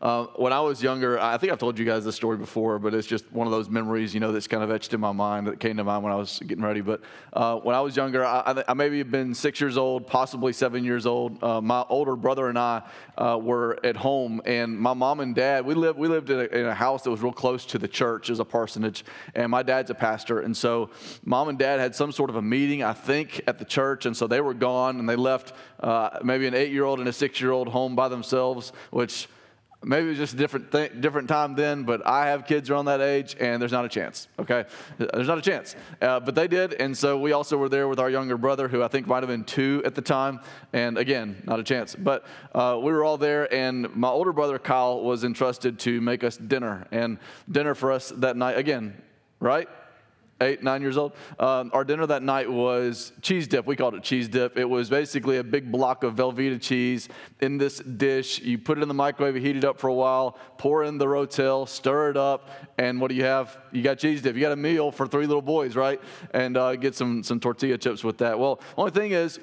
When I was younger, I think I've told you guys this story before, but it's just one of those memories, that's kind of etched in my mind that came to mind when I was getting ready. But when I was younger, I maybe have been 6 years old, possibly 7 years old. My older brother and I were at home, and my mom and dad, we lived in a house that was real close to the church as a parsonage, and my dad's a pastor. And so mom and dad had some sort of a meeting, I think, at the church, and so they were gone, and they left maybe an 8-year-old and a 6-year-old home by themselves, which maybe it was just a different time then, but I have kids around that age, and there's not a chance, okay? There's not a chance. But they did, and so we also were there with our younger brother, who I think might have been 2 at the time, and again, not a chance. But we were all there, and my older brother, Kyle, was entrusted to make us dinner, and dinner for us that night, again, right? 8, 9 years old. Our dinner that night was cheese dip. We called it cheese dip. It was basically a big block of Velveeta cheese in this dish. You put it in the microwave, you heat it up for a while, pour in the Rotel, stir it up, and what do you have? You got cheese dip. You got a meal for 3 little boys, right? And get some tortilla chips with that. Well, only thing is,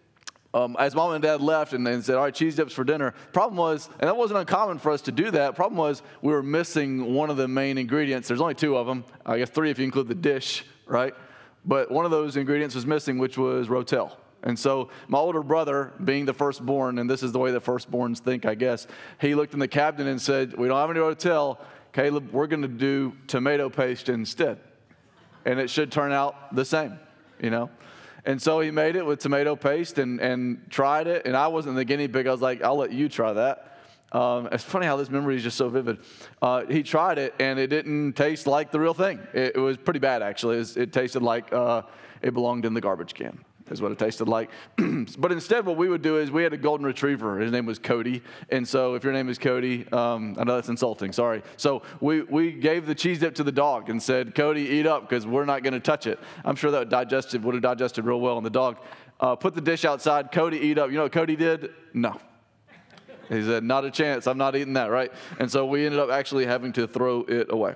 as mom and dad left and said, all right, cheese dips for dinner, problem was, and that wasn't uncommon for us to do that, problem was we were missing one of the main ingredients. There's only 2 of them, I guess 3 if you include the dish, right? But one of those ingredients was missing, which was Rotel. And so my older brother, being the firstborn, and this is the way that firstborns think, I guess, he looked in the cabinet and said, we don't have any Rotel, Caleb, we're going to do tomato paste instead. And it should turn out the same, And so he made it with tomato paste and tried it. And I wasn't the guinea pig. I was like, I'll let you try that. It's funny how this memory is just so vivid. He tried it, and it didn't taste like the real thing. It was pretty bad, actually. It tasted like it belonged in the garbage can, is what it tasted like. But instead, what we would do is we had a golden retriever. His name was Cody. And so if your name is Cody, I know that's insulting, sorry. So we gave the cheese dip to the dog and said, Cody, eat up because we're not going to touch it. I'm sure that would have digested real well. And the dog put the dish outside. Cody, eat up. You know what Cody did? No. He said, not a chance. I'm not eating that, right? And so we ended up actually having to throw it away.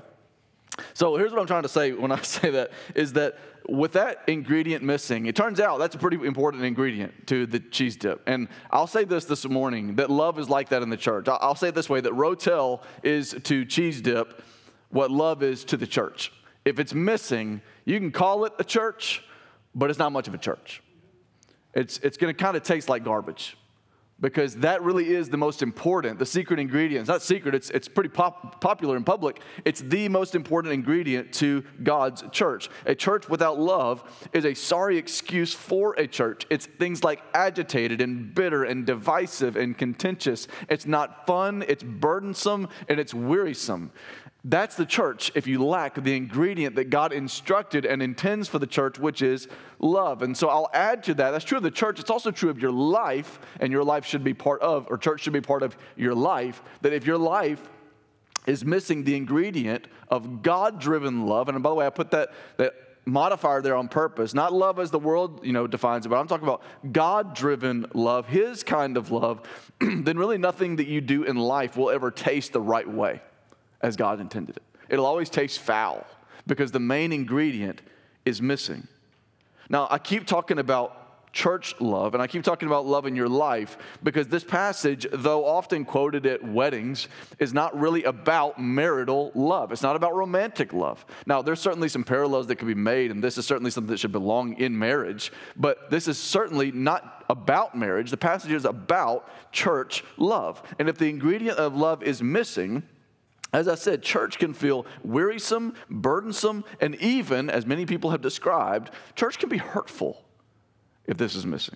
So here's what I'm trying to say when I say that, is that with that ingredient missing, it turns out that's a pretty important ingredient to the cheese dip. And I'll say this morning, that love is like that in the church. I'll say it this way, that Rotel is to cheese dip what love is to the church. If it's missing, you can call it a church, but it's not much of a church. It's going to kind of taste like garbage. Because that really is the most important, the secret ingredient. It's not secret, it's pretty popular in public. It's the most important ingredient to God's church. A church without love is a sorry excuse for a church. It's things like agitated and bitter and divisive and contentious. It's not fun, it's burdensome, and it's wearisome. That's the church if you lack the ingredient that God instructed and intends for the church, which is love. And so I'll add to that. That's true of the church. It's also true of your life, and your life should be part of, or church should be part of your life, that if your life is missing the ingredient of God-driven love, and by the way, I put that modifier there on purpose, not love as the world, defines it, but I'm talking about God-driven love, His kind of love, then really nothing that you do in life will ever taste the right way as God intended it. It'll always taste foul because the main ingredient is missing. Now, I keep talking about church love, and I keep talking about love in your life because this passage, though often quoted at weddings, is not really about marital love. It's not about romantic love. Now, there's certainly some parallels that could be made, and this is certainly something that should belong in marriage, but this is certainly not about marriage. The passage is about church love. And if the ingredient of love is missing, as I said, church can feel wearisome, burdensome, and even, as many people have described, church can be hurtful if this is missing.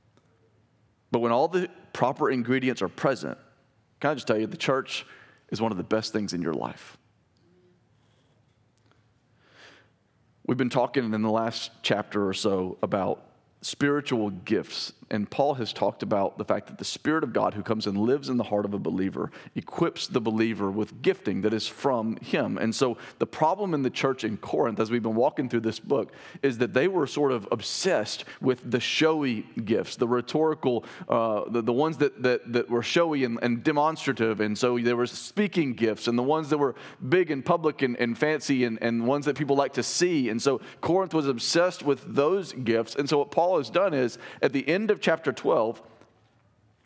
But when all the proper ingredients are present, can I just tell you, the church is one of the best things in your life. We've been talking in the last chapter or so about spiritual gifts. And Paul has talked about the fact that the Spirit of God who comes and lives in the heart of a believer equips the believer with gifting that is from Him. And so the problem in the church in Corinth, as we've been walking through this book, is that they were sort of obsessed with the showy gifts, the rhetorical, the ones that were showy and demonstrative. And so there were speaking gifts and the ones that were big and public and fancy and ones that people like to see. And so Corinth was obsessed with those gifts. And so what Paul has done is, at the end of chapter 12,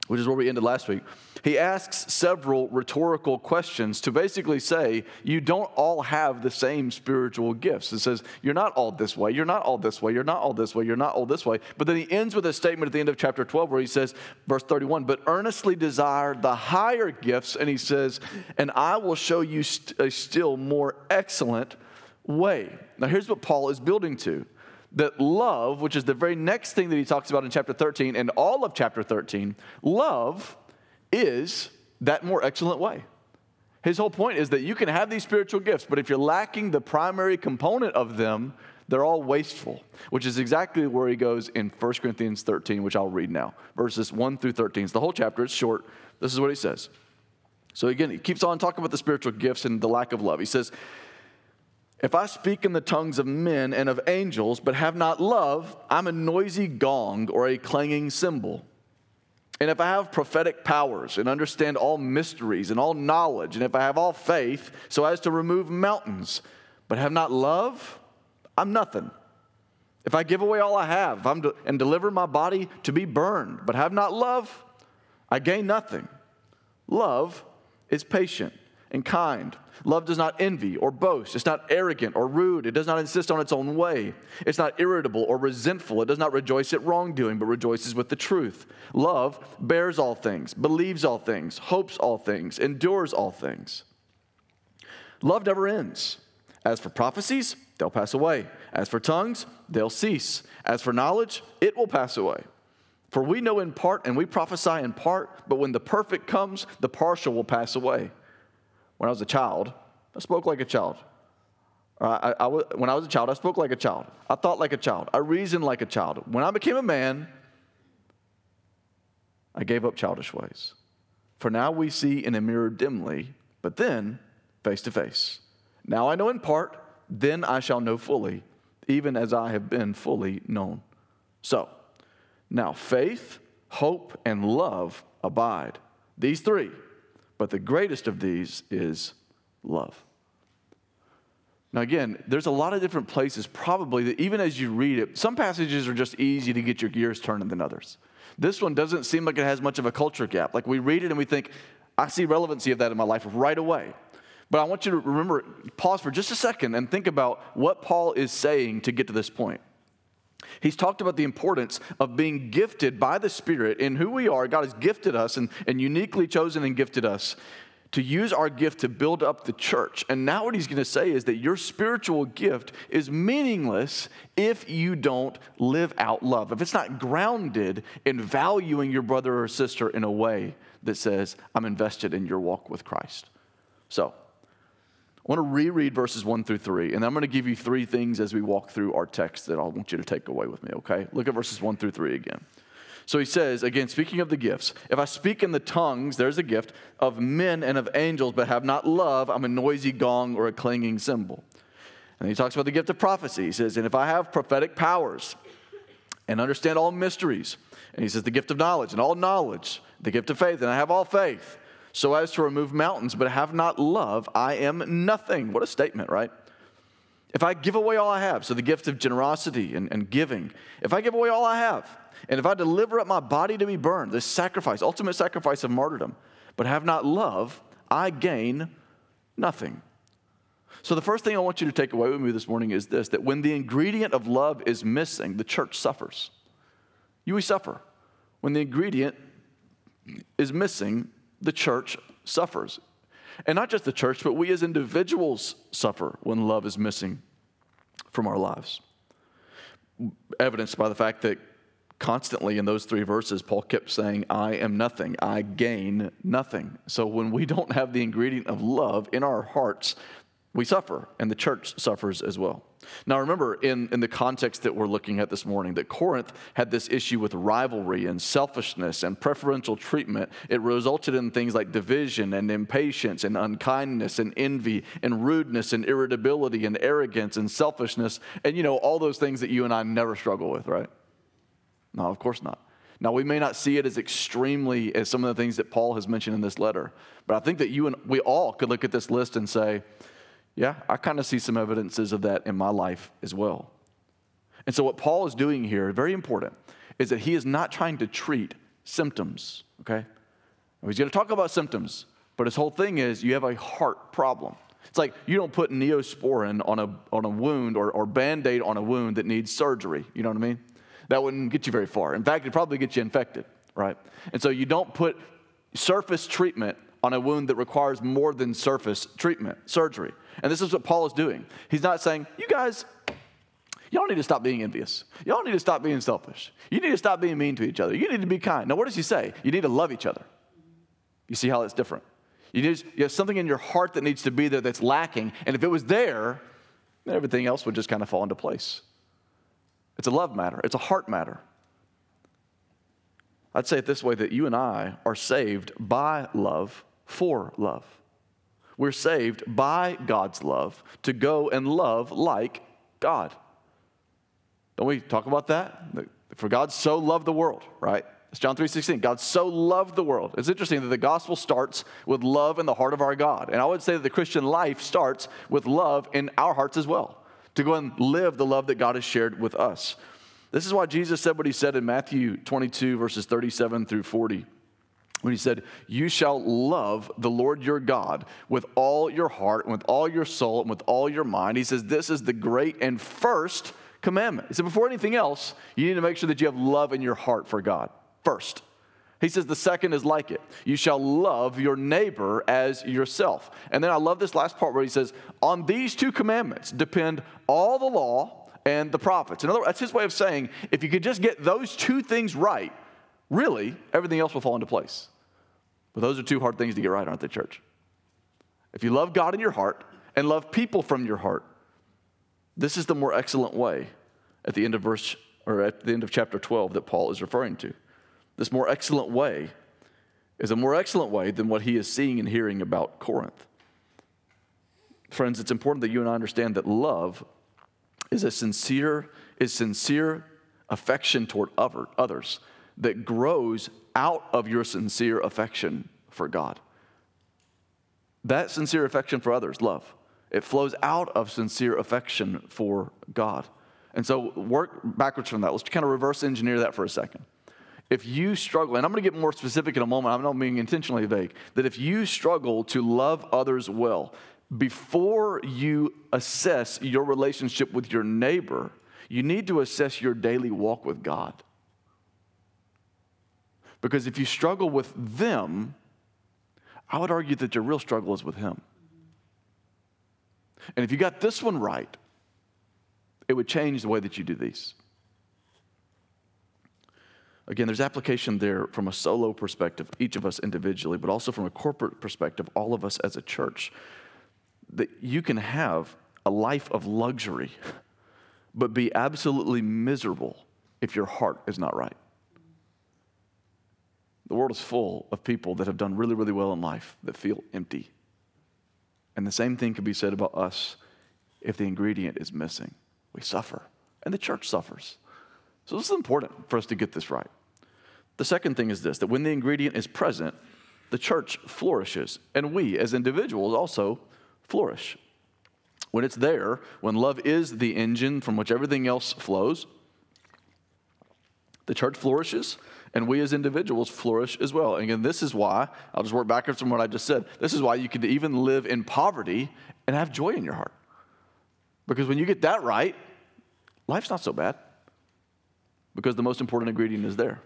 which is where we ended last week, he asks several rhetorical questions to basically say, you don't all have the same spiritual gifts. It says, you're not all this way, you're not all this way, you're not all this way, you're not all this way. But then he ends with a statement at the end of chapter 12 where he says, verse 31, but earnestly desire the higher gifts, and he says, and I will show you a still more excellent way. Now here's what Paul is building to. That love, which is the very next thing that he talks about in chapter 13 and all of chapter 13, love is that more excellent way. His whole point is that you can have these spiritual gifts, but if you're lacking the primary component of them, they're all wasteful, which is exactly where he goes in 1 Corinthians 13, which I'll read now, verses 1 through 13. It's the whole chapter. It's short. This is what he says. So again, he keeps on talking about the spiritual gifts and the lack of love. He says, if I speak in the tongues of men and of angels, but have not love, I'm a noisy gong or a clanging cymbal. And if I have prophetic powers and understand all mysteries and all knowledge, and if I have all faith so as to remove mountains, but have not love, I'm nothing. If I give away all I have and deliver my body to be burned, but have not love, I gain nothing. Love is patient and kind. Love does not envy or boast. It's not arrogant or rude. It does not insist on its own way. It's not irritable or resentful. It does not rejoice at wrongdoing, but rejoices with the truth. Love bears all things, believes all things, hopes all things, endures all things. Love never ends. As for prophecies, they'll pass away. As for tongues, they'll cease. As for knowledge, it will pass away. For we know in part and we prophesy in part, but when the perfect comes, the partial will pass away. When I was a child, I spoke like a child. When I was a child, I spoke like a child. I thought like a child. I reasoned like a child. When I became a man, I gave up childish ways. For now we see in a mirror dimly, but then face to face. Now I know in part, then I shall know fully, even as I have been fully known. So, now faith, hope, and love abide. These three. But the greatest of these is love. Now again, there's a lot of different places probably that even as you read it, some passages are just easy to get your gears turning than others. This one doesn't seem like it has much of a culture gap. Like we read it and we think, I see relevancy of that in my life right away. But I want you to remember, pause for just a second and think about what Paul is saying to get to this point. He's talked about the importance of being gifted by the Spirit in who we are. God has gifted us and uniquely chosen and gifted us to use our gift to build up the church. And now what he's going to say is that your spiritual gift is meaningless if you don't live out love. If it's not grounded in valuing your brother or sister in a way that says, I'm invested in your walk with Christ. So, I want to reread verses 1 through 3, and I'm going to give you three things as we walk through our text that I want you to take away with me, okay? Look at verses 1 through 3 again. So he says, again, speaking of the gifts, if I speak in the tongues, there's a gift, of men and of angels, but have not love, I'm a noisy gong or a clanging cymbal. And he talks about the gift of prophecy. He says, and if I have prophetic powers and understand all mysteries, and he says the gift of knowledge and all knowledge, the gift of faith, and I have all faith, so as to remove mountains, but have not love, I am nothing. What a statement, right? If I give away all I have, so the gift of generosity and giving, if I give away all I have, and if I deliver up my body to be burned, this sacrifice, ultimate sacrifice of martyrdom, but have not love, I gain nothing. So the first thing I want you to take away with me this morning is this, that when the ingredient of love is missing, the church suffers. We suffer. When the ingredient is missing, the church suffers. And not just the church, but we as individuals suffer when love is missing from our lives. Evidenced by the fact that constantly in those three verses, Paul kept saying, I am nothing, I gain nothing. So when we don't have the ingredient of love in our hearts, we suffer, and the church suffers as well. Now remember, in the context that we're looking at this morning, that Corinth had this issue with rivalry and selfishness and preferential treatment. It resulted in things like division and impatience and unkindness and envy and rudeness and irritability and arrogance and selfishness and, all those things that you and I never struggle with, right? No, of course not. Now, we may not see it as extremely as some of the things that Paul has mentioned in this letter, but I think that we all could look at this list and say, yeah, I kind of see some evidences of that in my life as well. And so what Paul is doing here, very important, is that he is not trying to treat symptoms, okay? And he's going to talk about symptoms, but his whole thing is you have a heart problem. It's like you don't put Neosporin on a wound or Band-Aid on a wound that needs surgery. You know what I mean? That wouldn't get you very far. In fact, it'd probably get you infected, right? And so you don't put surface treatment on a wound that requires more than surface treatment, surgery. And this is what Paul is doing. He's not saying, you guys, y'all need to stop being envious. Y'all need to stop being selfish. You need to stop being mean to each other. You need to be kind. Now, what does he say? You need to love each other. You see how that's different? You have something in your heart that needs to be there that's lacking. And if it was there, then everything else would just kind of fall into place. It's a love matter. It's a heart matter. I'd say it this way, that you and I are saved by love for love. We're saved by God's love to go and love like God. Don't we talk about that? For God so loved the world, right? It's John 3:16. God so loved the world. It's interesting that the gospel starts with love in the heart of our God. And I would say that the Christian life starts with love in our hearts as well, to go and live the love that God has shared with us. This is why Jesus said what he said in Matthew 22, verses 37 through 40, when he said, you shall love the Lord your God with all your heart and with all your soul and with all your mind. He says, this is the great and first commandment. He said, before anything else, you need to make sure that you have love in your heart for God first. He says the second is like it. You shall love your neighbor as yourself. And then I love this last part where he says, on these two commandments depend all the law and the prophets. In other words, that's his way of saying, if you could just get those two things right, really, everything else will fall into place. But those are two hard things to get right, aren't they, church? If you love God in your heart and love people from your heart, this is the more excellent way at the end of chapter 12 that Paul is referring to. This more excellent way is a more excellent way than what he is seeing and hearing about Corinth. Friends, it's important that you and I understand that love is sincere affection toward others that grows out of your sincere affection for God. That sincere affection for others, love, it flows out of sincere affection for God. And so work backwards from that. Let's kind of reverse engineer that for a second. If you struggle, and I'm going to get more specific in a moment, I'm not being intentionally vague, that if you struggle to love others well, before you assess your relationship with your neighbor, you need to assess your daily walk with God. Because if you struggle with them, I would argue that your real struggle is with him. And if you got this one right, it would change the way that you do these. Again, there's application there from a solo perspective, each of us individually, but also from a corporate perspective, all of us as a church, that you can have a life of luxury, but be absolutely miserable if your heart is not right. The world is full of people that have done really, really well in life that feel empty. And the same thing can be said about us if the ingredient is missing. We suffer, and the church suffers. So this is important for us to get this right. The second thing is this, that when the ingredient is present, the church flourishes, and we as individuals also flourish. When it's there, when love is the engine from which everything else flows, the church flourishes, and we as individuals flourish as well. And again, this is why, I'll just work backwards from what I just said, this is why you can even live in poverty and have joy in your heart. Because when you get that right, life's not so bad. Because the most important ingredient is there.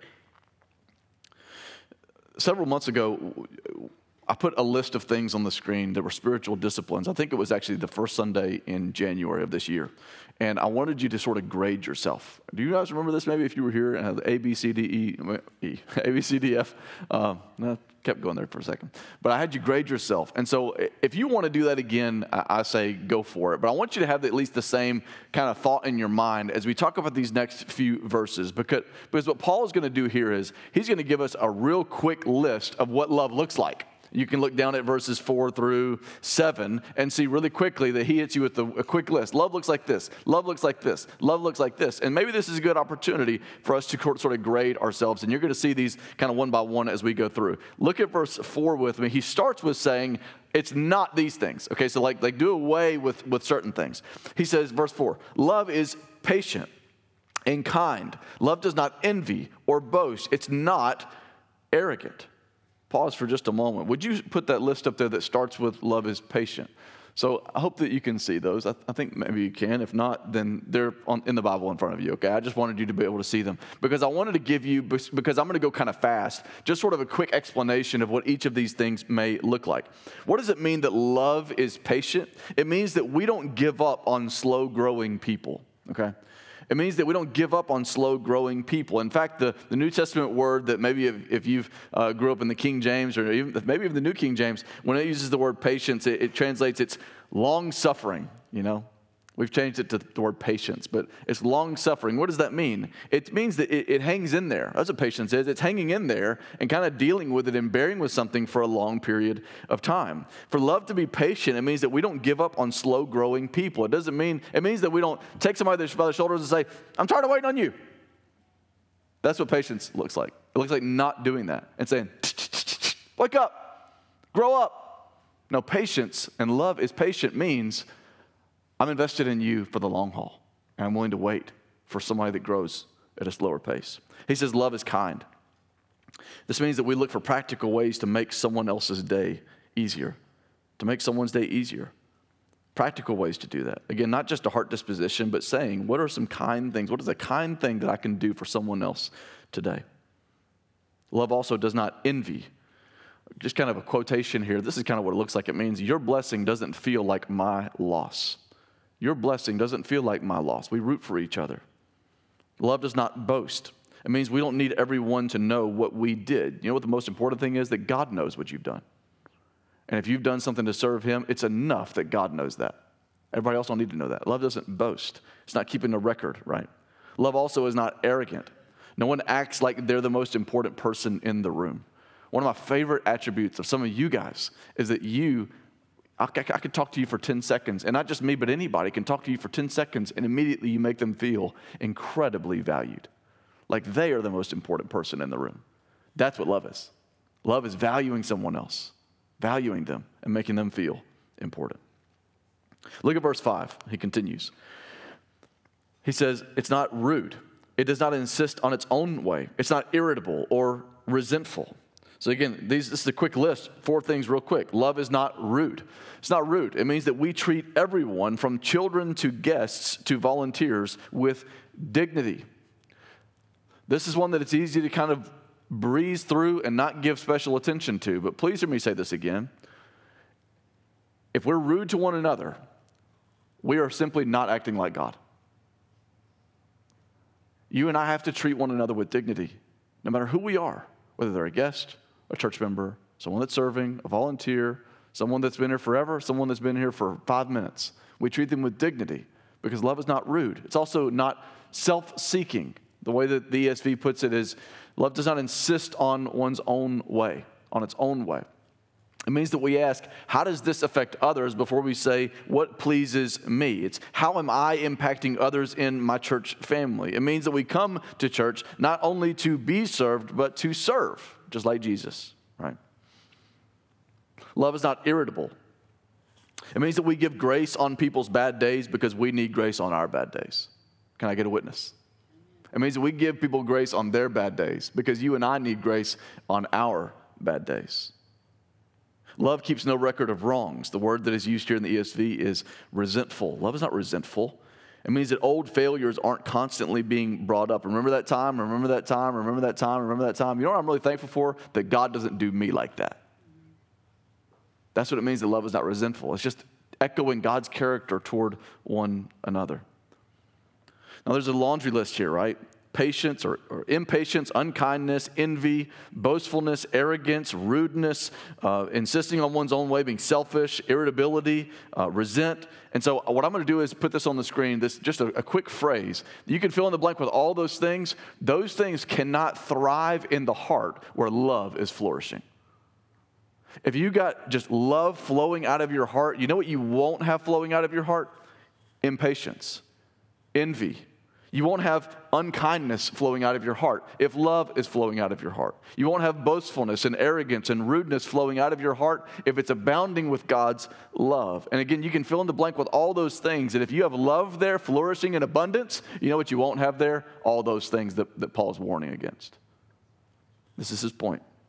Several months ago, I put a list of things on the screen that were spiritual disciplines. I think it was actually the first Sunday in January of this year. And I wanted you to sort of grade yourself. Do you guys remember this maybe if you were here and had A, B, C, D, E, A, B, C, D, F? No, kept going there for a second. But I had you grade yourself. And so if you want to do that again, I say go for it. But I want you to have at least the same kind of thought in your mind as we talk about these next few verses. Because what Paul is going to do here is he's going to give us a real quick list of what love looks like. You can look down at verses 4 through 7 and see really quickly that he hits you with a quick list. Love looks like this. Love looks like this. Love looks like this. And maybe this is a good opportunity for us to sort of grade ourselves. And you're going to see these kind of one by one as we go through. Look at verse 4 with me. He starts with saying, it's not these things. Okay, so like do away with certain things. He says, verse 4, love is patient and kind. Love does not envy or boast. It's not arrogant. Pause for just a moment. Would you put that list up there that starts with love is patient? So I hope that you can see those. I think maybe you can. If not, then they're in the Bible in front of you, okay? I just wanted you to be able to see them because I wanted to give you, because I'm going to go kind of fast, just sort of a quick explanation of what each of these things may look like. What does it mean that love is patient? It means that we don't give up on slow-growing people, okay? It means that we don't give up on slow-growing people. In fact, the New Testament word that maybe if you've grew up in the King James or maybe even the New King James, when it uses the word patience, it translates it's long-suffering, you know. We've changed it to the word patience, but it's long-suffering. What does that mean? It means that it hangs in there. That's what patience is. It's hanging in there and kind of dealing with it and bearing with something for a long period of time. For love to be patient, it means that we don't give up on slow-growing people. It means that we don't take somebody by the shoulders and say, I'm tired of waiting on you. That's what patience looks like. It looks like not doing that and saying, wake up, grow up. No, patience and love is patient means I'm invested in you for the long haul, and I'm willing to wait for somebody that grows at a slower pace. He says love is kind. This means that we look for practical ways to make someone else's day easier, to make someone's day easier. Practical ways to do that. Again, not just a heart disposition, but saying, what are some kind things? What is a kind thing that I can do for someone else today? Love also does not envy. Just kind of a quotation here. This is kind of what it looks like. It means your blessing doesn't feel like my loss. Your blessing doesn't feel like my loss. We root for each other. Love does not boast. It means we don't need everyone to know what we did. You know what the most important thing is? That God knows what you've done. And if you've done something to serve him, it's enough that God knows that. Everybody else don't need to know that. Love doesn't boast. It's not keeping a record, right? Love also is not arrogant. No one acts like they're the most important person in the room. One of my favorite attributes of some of you guys is that I could talk to you for 10 seconds, and not just me, but anybody can talk to you for 10 seconds, and immediately you make them feel incredibly valued. Like they are the most important person in the room. That's what love is. Love is valuing someone else, valuing them, and making them feel important. Look at verse 5. He continues. He says, it's not rude. It does not insist on its own way. It's not irritable or resentful. So again, this is a quick list, 4 things real quick. Love is not rude. It's not rude. It means that we treat everyone from children to guests to volunteers with dignity. This is one that it's easy to kind of breeze through and not give special attention to, but please hear me say this again. If we're rude to one another, we are simply not acting like God. You and I have to treat one another with dignity, no matter who we are, whether they're a guest, a church member, someone that's serving, a volunteer, someone that's been here forever, someone that's been here for 5 minutes. We treat them with dignity because love is not rude. It's also not self-seeking. The way that the ESV puts it is love does not insist on one's own way, on its own way. It means that we ask, how does this affect others before we say, what pleases me? It's how am I impacting others in my church family? It means that we come to church not only to be served, but to serve, just like Jesus, right? Love is not irritable. It means that we give grace on people's bad days because we need grace on our bad days. Can I get a witness? It means that we give people grace on their bad days because you and I need grace on our bad days. Love keeps no record of wrongs. The word that is used here in the ESV is resentful. Love is not resentful. It means that old failures aren't constantly being brought up. Remember that time, remember that time, remember that time, remember that time. You know what I'm really thankful for? That God doesn't do me like that. That's what it means that love is not resentful. It's just echoing God's character toward one another. Now there's a laundry list here, right? Patience or impatience, unkindness, envy, boastfulness, arrogance, rudeness, insisting on one's own way, being selfish, irritability, resent. And so what I'm going to do is put this on the screen, this just a quick phrase. You can fill in the blank with all those things. Those things cannot thrive in the heart where love is flourishing. If you got just love flowing out of your heart, you know what you won't have flowing out of your heart? Impatience, envy. You won't have unkindness flowing out of your heart if love is flowing out of your heart. You won't have boastfulness and arrogance and rudeness flowing out of your heart if it's abounding with God's love. And again, you can fill in the blank with all those things. And if you have love there flourishing in abundance, you know what you won't have there? All those things that Paul's warning against. This is his point.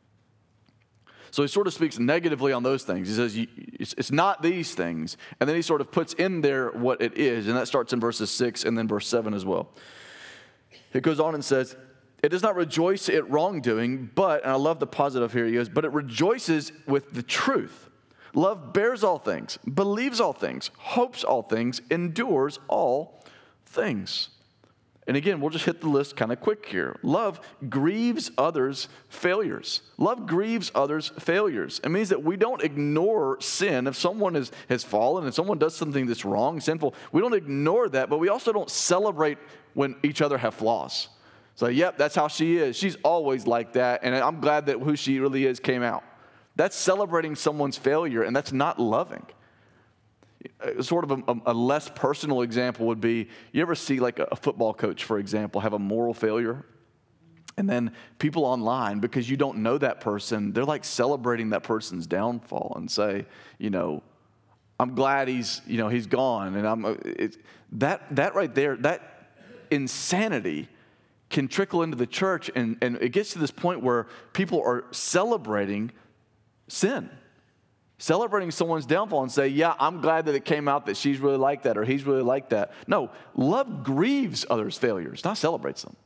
So he sort of speaks negatively on those things. He says, it's not these things. And then he sort of puts in there what it is. And that starts in verses 6 and then verse 7 as well. It goes on and says, it does not rejoice at wrongdoing, but, and I love the positive here, he goes, but it rejoices with the truth. Love bears all things, believes all things, hopes all things, endures all things. And again, we'll just hit the list kind of quick here. Love grieves others' failures. Love grieves others' failures. It means that we don't ignore sin. If someone has fallen, if someone does something that's wrong, sinful, we don't ignore that, but we also don't celebrate when each other have flaws. So, yep, that's how she is. She's always like that, and I'm glad that who she really is came out. That's celebrating someone's failure, and that's not loving. Sort of a less personal example would be, you ever see like a football coach, for example, have a moral failure? And then people online, because you don't know that person, they're like celebrating that person's downfall and say, I'm glad he's gone. And that right there, that insanity can trickle into the church, and it gets to this point where people are celebrating sin. Celebrating someone's downfall and say, yeah, I'm glad that it came out that she's really like that or he's really like that. No, love grieves others' failures, not celebrates them.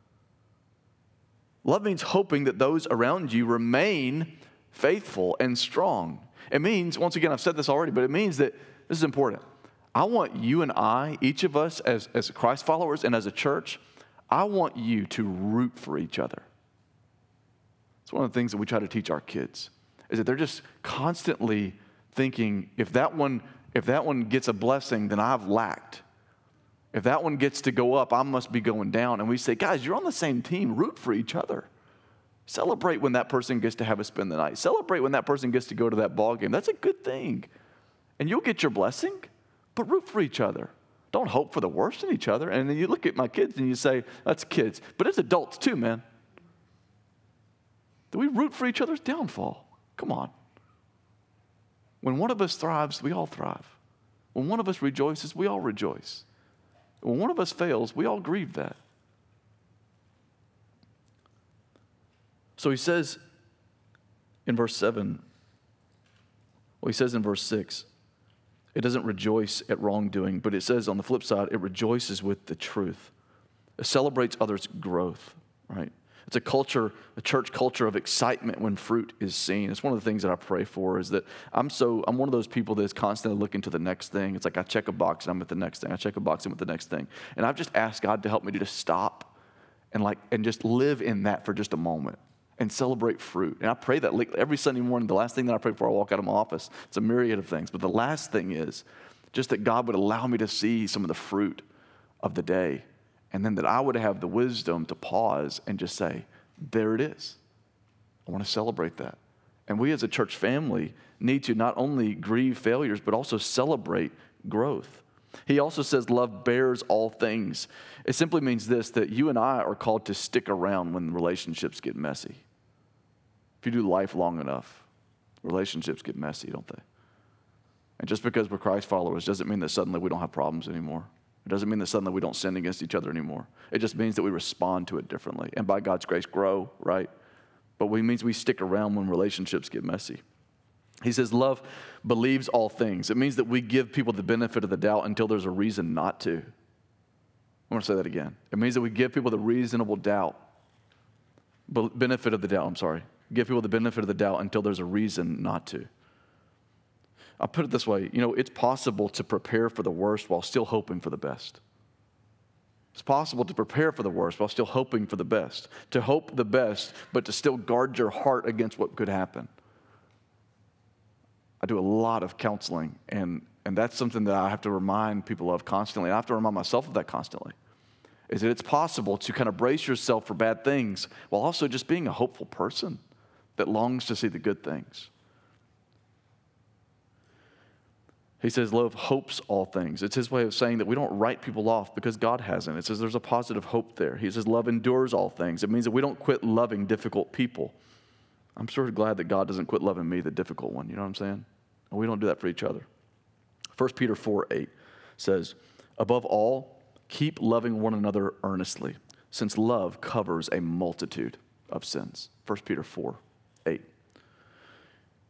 Love means hoping that those around you remain faithful and strong. It means, once again, I've said this already, but it means that this is important. I want you and I, each of us as Christ followers and as a church, I want you to root for each other. It's one of the things that we try to teach our kids. Is that they're just constantly thinking, if that one gets a blessing, then I've lacked. If that one gets to go up, I must be going down. And we say, guys, you're on the same team. Root for each other. Celebrate when that person gets to have a spend the night. Celebrate when that person gets to go to that ball game. That's a good thing. And you'll get your blessing, but root for each other. Don't hope for the worst in each other. And then you look at my kids and you say, that's kids. But it's adults too, man. Do we root for each other's downfall? Come on. When one of us thrives, we all thrive. When one of us rejoices, we all rejoice. When one of us fails, we all grieve that. So he says in verse 7, he says in verse 6, it doesn't rejoice at wrongdoing, but it says on the flip side, it rejoices with the truth. It celebrates others' growth, right? It's a church culture of excitement when fruit is seen. It's one of the things that I pray for is that I'm one of those people that is constantly looking to the next thing. It's like I check a box and I'm at the next thing. I check a box and I'm at the next thing. And I've just asked God to help me to just stop and just live in that for just a moment and celebrate fruit. And I pray that every Sunday morning. The last thing that I pray before I walk out of my office, it's a myriad of things. But the last thing is just that God would allow me to see some of the fruit of the day. And then that I would have the wisdom to pause and just say, there it is. I want to celebrate that. And we as a church family need to not only grieve failures, but also celebrate growth. He also says love bears all things. It simply means this, that you and I are called to stick around when relationships get messy. If you do life long enough, relationships get messy, don't they? And just because we're Christ followers doesn't mean that suddenly we don't have problems anymore. It doesn't mean that suddenly we don't sin against each other anymore. It just means that we respond to it differently. And by God's grace, grow, right? But it means we stick around when relationships get messy. He says love believes all things. It means that we give people the benefit of the doubt until there's a reason not to. I want to say that again. It means that we give people the reasonable doubt. Benefit of the doubt, I'm sorry. Give people the benefit of the doubt until there's a reason not to. I'll put it this way, it's possible to prepare for the worst while still hoping for the best. It's possible to prepare for the worst while still hoping for the best. To hope the best, but to still guard your heart against what could happen. I do a lot of counseling, and that's something that I have to remind people of constantly. I have to remind myself of that constantly. Is that it's possible to kind of brace yourself for bad things while also just being a hopeful person that longs to see the good things. He says love hopes all things. It's his way of saying that we don't write people off because God hasn't. It says there's a positive hope there. He says love endures all things. It means that we don't quit loving difficult people. I'm sort of glad that God doesn't quit loving me, the difficult one. You know what I'm saying? And we don't do that for each other. 1 Peter 4:8 says, above all, keep loving one another earnestly, since love covers a multitude of sins. 1 Peter 4:8.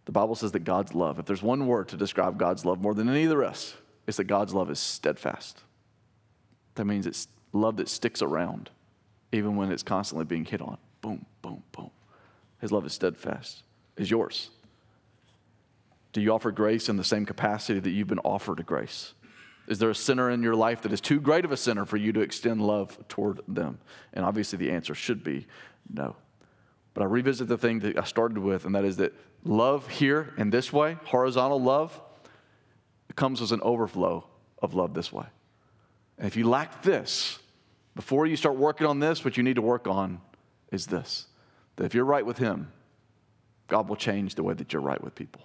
The Bible says that God's love, if there's one word to describe God's love more than any of the rest, it's that God's love is steadfast. That means it's love that sticks around, even when it's constantly being hit on. Boom, boom, boom. His love is steadfast. Is yours. Do you offer grace in the same capacity that you've been offered grace? Is there a sinner in your life that is too great of a sinner for you to extend love toward them? And obviously the answer should be no. But I revisit the thing that I started with, and that is that love here in this way, horizontal love, comes as an overflow of love this way. And if you lack this, before you start working on this, what you need to work on is this. That if you're right with him, God will change the way that you're right with people.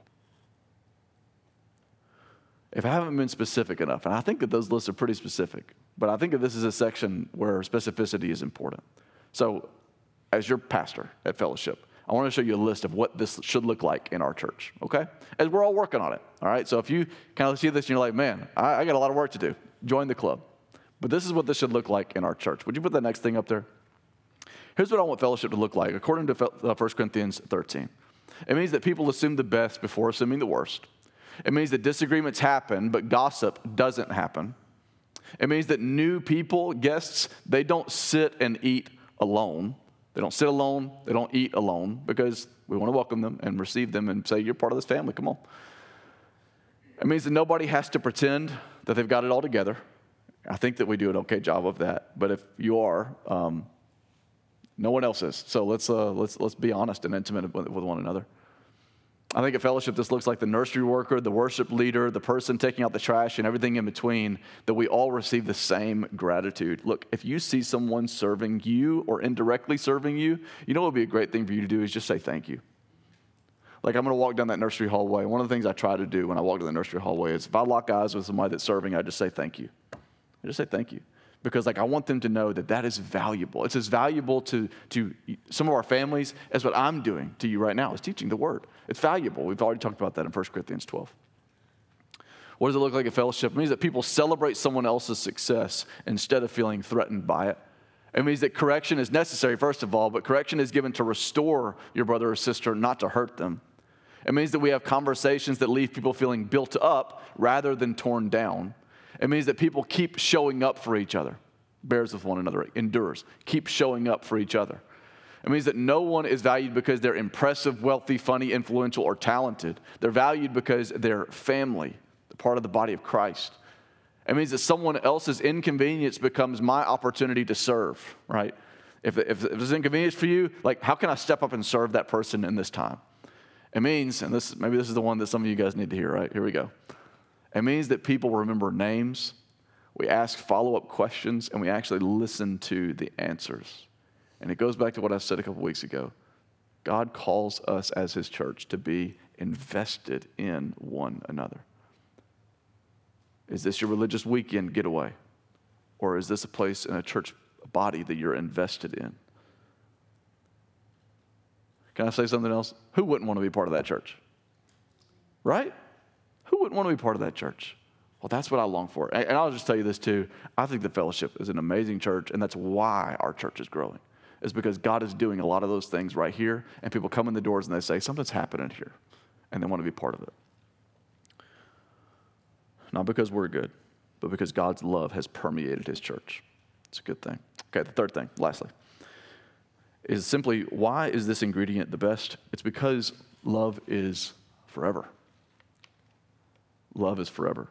If I haven't been specific enough, and I think that those lists are pretty specific, but I think that this is a section where specificity is important. So as your pastor at Fellowship, I want to show you a list of what this should look like in our church, okay? As we're all working on it, all right? So if you kind of see this and you're like, man, I got a lot of work to do, join the club. But this is what this should look like in our church. Would you put that next thing up there? Here's what I want Fellowship to look like, according to 1 Corinthians 13. It means that people assume the best before assuming the worst. It means that disagreements happen, but gossip doesn't happen. It means that new people, guests, they don't sit and eat alone. They don't sit alone. They don't eat alone because we want to welcome them and receive them and say, you're part of this family. Come on. It means that nobody has to pretend that they've got it all together. I think that we do an okay job of that. But if you are, no one else is. So let's be honest and intimate with one another. I think at Fellowship, this looks like the nursery worker, the worship leader, the person taking out the trash, and everything in between, that we all receive the same gratitude. Look, if you see someone serving you or indirectly serving you, you know what would be a great thing for you to do is just say thank you. Like, I'm going to walk down that nursery hallway. One of the things I try to do when I walk down the nursery hallway is if I lock eyes with somebody that's serving, I just say thank you. I just say thank you. Because I want them to know that that is valuable. It's as valuable to some of our families as what I'm doing to you right now is teaching the word. It's valuable. We've already talked about that in 1 Corinthians 12. What does it look like at Fellowship? It means that people celebrate someone else's success instead of feeling threatened by it. It means that correction is necessary, first of all, but correction is given to restore your brother or sister, not to hurt them. It means that we have conversations that leave people feeling built up rather than torn down. It means that people keep showing up for each other, bears with one another, endures, keep showing up for each other. It means that no one is valued because they're impressive, wealthy, funny, influential, or talented. They're valued because they're family, they're part of the body of Christ. It means that someone else's inconvenience becomes my opportunity to serve, right? If there's inconvenience for you, like, how can I step up and serve that person in this time? It means, and maybe this is the one that some of you guys need to hear, right? Here we go. It means that people remember names, we ask follow-up questions, and we actually listen to the answers. And it goes back to what I said a couple weeks ago. God calls us as his church to be invested in one another. Is this your religious weekend getaway? Or is this a place in a church body that you're invested in? Can I say something else? Who wouldn't want to be part of that church? Right? Who wouldn't want to be part of that church? Well, that's what I long for. And I'll just tell you this too. I think the Fellowship is an amazing church, and that's why our church is growing. It's because God is doing a lot of those things right here, and people come in the doors and they say, something's happening here, and they want to be part of it. Not because we're good, but because God's love has permeated his church. It's a good thing. Okay, the third thing, lastly, is simply, why is this ingredient the best? It's because love is forever. Love is forever.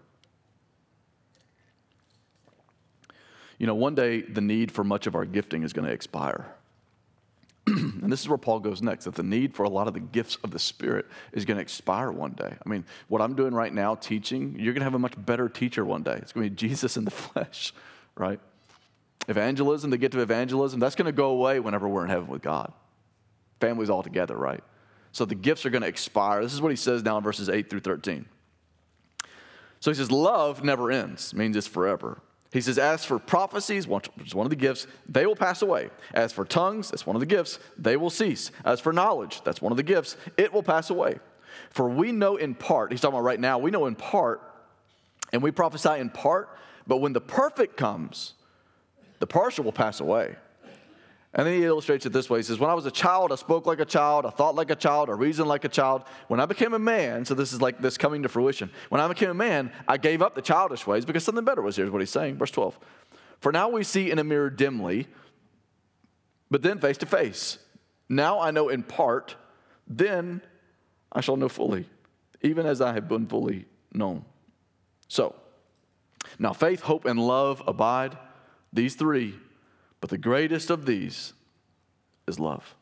You know, one day the need for much of our gifting is going to expire. And this is where Paul goes next, that the need for a lot of the gifts of the Spirit is going to expire one day. I mean, what I'm doing right now, teaching, you're going to have a much better teacher one day. It's going to be Jesus in the flesh, right? Evangelism, the gift of evangelism, that's going to go away whenever we're in heaven with God. Families all together, right? So the gifts are going to expire. This is what he says now in verses 8 through 13. So he says, love never ends, means it's forever. He says, as for prophecies, which is one of the gifts, they will pass away. As for tongues, that's one of the gifts, they will cease. As for knowledge, that's one of the gifts, it will pass away. For we know in part, he's talking about right now, we know in part, and we prophesy in part, but when the perfect comes, the partial will pass away. And then he illustrates it this way. He says, when I was a child, I spoke like a child, I thought like a child, I reasoned like a child. When I became a man, so this is like this coming to fruition. When I became a man, I gave up the childish ways because something better was here, is what he's saying. Verse 12. For now we see in a mirror dimly, but then face to face. Now I know in part, then I shall know fully, even as I have been fully known. So, now faith, hope, and love abide, these three, but the greatest of these is love.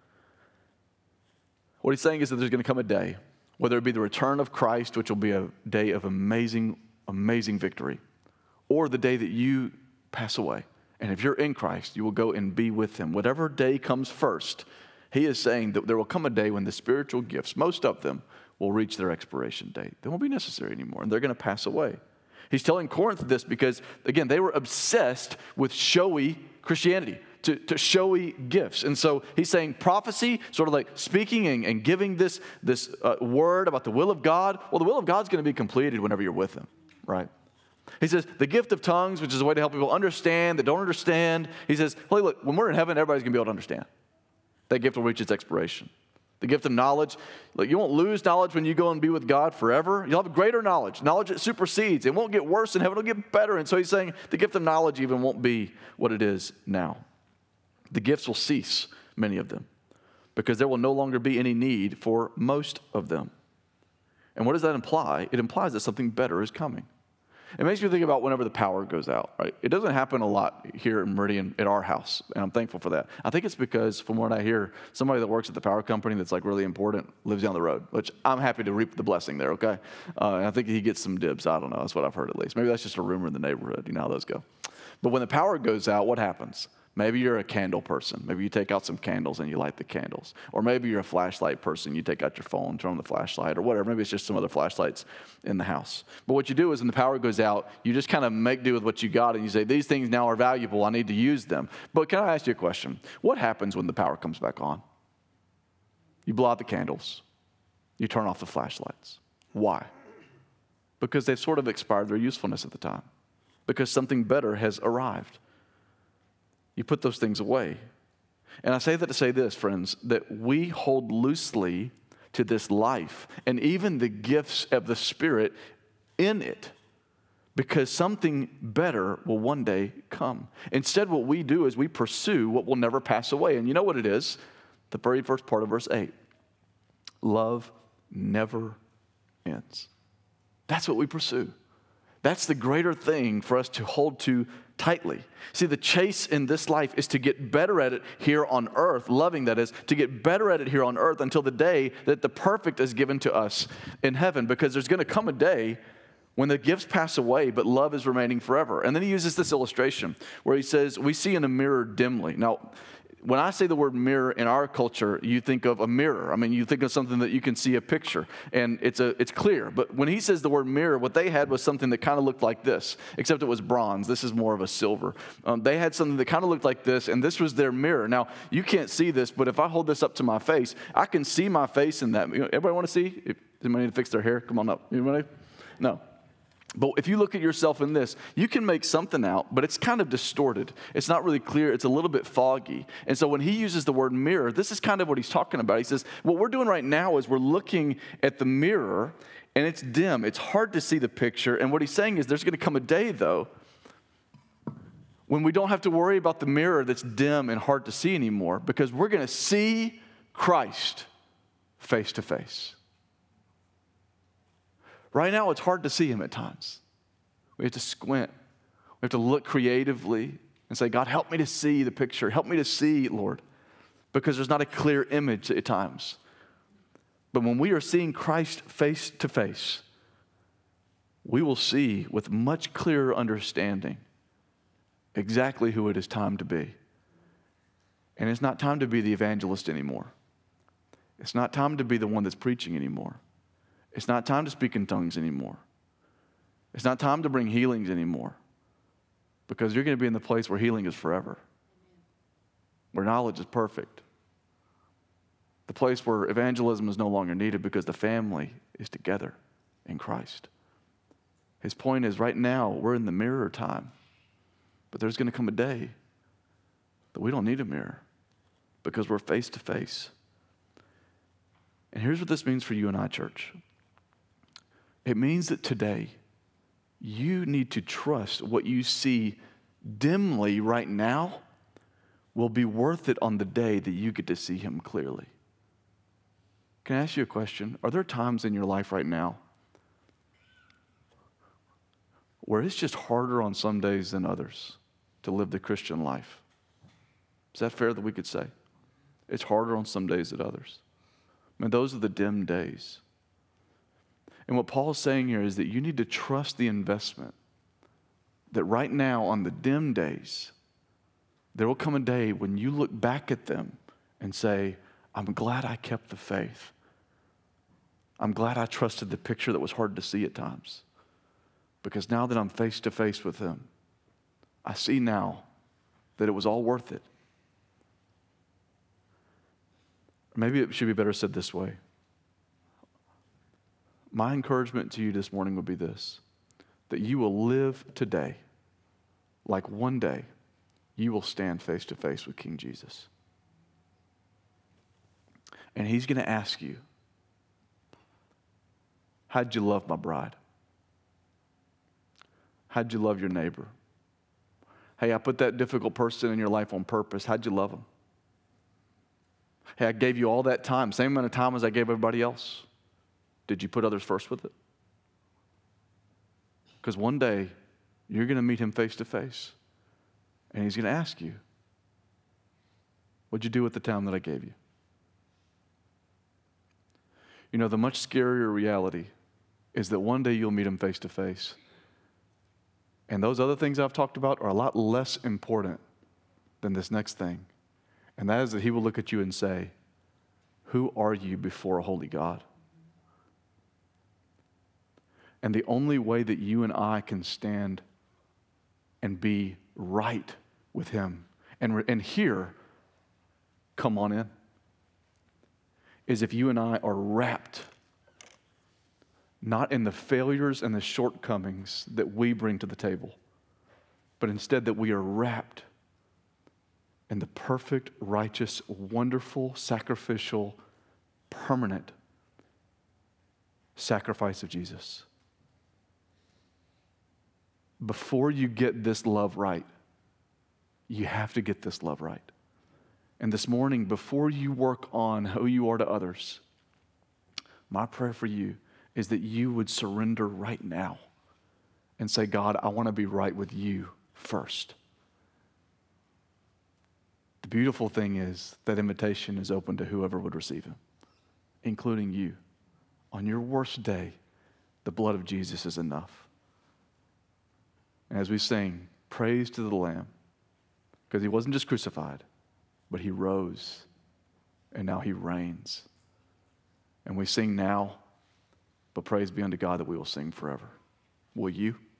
What he's saying is that there's going to come a day, whether it be the return of Christ, which will be a day of amazing, amazing victory, or the day that you pass away. And if you're in Christ, you will go and be with him. Whatever day comes first, he is saying that there will come a day when the spiritual gifts, most of them, will reach their expiration date. They won't be necessary anymore, and they're going to pass away. He's telling Corinth this because, again, they were obsessed with showy Christianity, to showy gifts. And so he's saying prophecy, sort of like speaking and giving this word about the will of God. Well, the will of God's going to be completed whenever you're with him, right? He says the gift of tongues, which is a way to help people understand that don't understand. He says, hey, look, when we're in heaven, everybody's going to be able to understand. That gift will reach its expiration. The gift of knowledge, look, you won't lose knowledge when you go and be with God forever. You'll have greater knowledge that supersedes. It won't get worse in heaven, it'll get better. And so he's saying the gift of knowledge even won't be what it is now. The gifts will cease, many of them, because there will no longer be any need for most of them. And what does that imply? It implies that something better is coming. It makes me think about whenever the power goes out, right? It doesn't happen a lot here in Meridian at our house, and I'm thankful for that. I think it's because, from what I hear, somebody that works at the power company that's like really important lives down the road, which I'm happy to reap the blessing there, okay? And I think he gets some dibs. I don't know. That's what I've heard at least. Maybe that's just a rumor in the neighborhood. You know how those go. But when the power goes out, what happens? Maybe you're a candle person. Maybe you take out some candles and you light the candles. Or maybe you're a flashlight person. You take out your phone, turn on the flashlight, or whatever. Maybe it's just some other flashlights in the house. But what you do is when the power goes out, you just kind of make do with what you got and you say, these things now are valuable. I need to use them. But can I ask you a question? What happens when the power comes back on? You blow out the candles. You turn off the flashlights. Why? Because they've sort of expired their usefulness at the time. Because something better has arrived. You put those things away. And I say that to say this, friends, that we hold loosely to this life and even the gifts of the Spirit in it because something better will one day come. Instead, what we do is we pursue what will never pass away. And you know what it is? The very first part of verse 8. Love never ends. That's what we pursue. That's the greater thing for us to hold to tightly. See, the chase in this life is to get better at it here on earth, loving that is, to get better at it here on earth until the day that the perfect is given to us in heaven, because there's going to come a day when the gifts pass away, but love is remaining forever. And then he uses this illustration where he says, we see in a mirror dimly. Now, when I say the word mirror in our culture, you think of a mirror. I mean, you think of something that you can see a picture, and it's clear. But when he says the word mirror, what they had was something that kind of looked like this, except it was bronze. This is more of a silver. They had something that kind of looked like this, and this was their mirror. Now, you can't see this, but if I hold this up to my face, I can see my face in that. Everybody want to see? Does anybody need to fix their hair? Come on up. Anybody? No. But if you look at yourself in this, you can make something out, but it's kind of distorted. It's not really clear. It's a little bit foggy. And so when he uses the word mirror, this is kind of what he's talking about. He says, what we're doing right now is we're looking at the mirror, and it's dim. It's hard to see the picture. And what he's saying is there's going to come a day, though, when we don't have to worry about the mirror that's dim and hard to see anymore, because we're going to see Christ face to face. Right now, it's hard to see him at times. We have to squint. We have to look creatively and say, God, help me to see the picture. Help me to see, Lord, because there's not a clear image at times. But when we are seeing Christ face to face, we will see with much clearer understanding exactly who it is time to be. And it's not time to be the evangelist anymore. It's not time to be the one that's preaching anymore. It's not time to speak in tongues anymore. It's not time to bring healings anymore, because you're going to be in the place where healing is forever, where knowledge is perfect, the place where evangelism is no longer needed because the family is together in Christ. His point is right now we're in the mirror time, but there's going to come a day that we don't need a mirror. because we're face to face. And here's what this means for you and I, church. It means that today, you need to trust what you see dimly right now will be worth it on the day that you get to see him clearly. Can I ask you a question? Are there times in your life right now where it's just harder on some days than others to live the Christian life? Is that fair that we could say? It's harder on some days than others. Man, those are the dim days. And what Paul is saying here is that you need to trust the investment that right now on the dim days, there will come a day when you look back at them and say, I'm glad I kept the faith. I'm glad I trusted the picture that was hard to see at times. Because now that I'm face to face with him, I see now that it was all worth it. Maybe it should be better said this way. My encouragement to you this morning would be this, that you will live today like one day you will stand face to face with King Jesus. And he's going to ask you, how'd you love my bride? How'd you love your neighbor? Hey, I put that difficult person in your life on purpose. How'd you love them? Hey, I gave you all that time, same amount of time as I gave everybody else. Did you put others first with it? Because one day, you're going to meet him face to face, and he's going to ask you, what'd you do with the time that I gave you? You know, the much scarier reality is that one day you'll meet him face to face, and those other things I've talked about are a lot less important than this next thing, and that is that he will look at you and say, who are you before a holy God? And the only way that you and I can stand and be right with him and hear, come on in, is if you and I are wrapped not in the failures and the shortcomings that we bring to the table, but instead that we are wrapped in the perfect, righteous, wonderful, sacrificial, permanent sacrifice of Jesus. Before you get this love right, you have to get this love right. And this morning, before you work on who you are to others, my prayer for you is that you would surrender right now and say, God, I want to be right with you first. The beautiful thing is that invitation is open to whoever would receive him, including you. On your worst day, the blood of Jesus is enough. And as we sing, praise to the Lamb, because he wasn't just crucified, but he rose, and now he reigns. And we sing now, but praise be unto God that we will sing forever. Will you?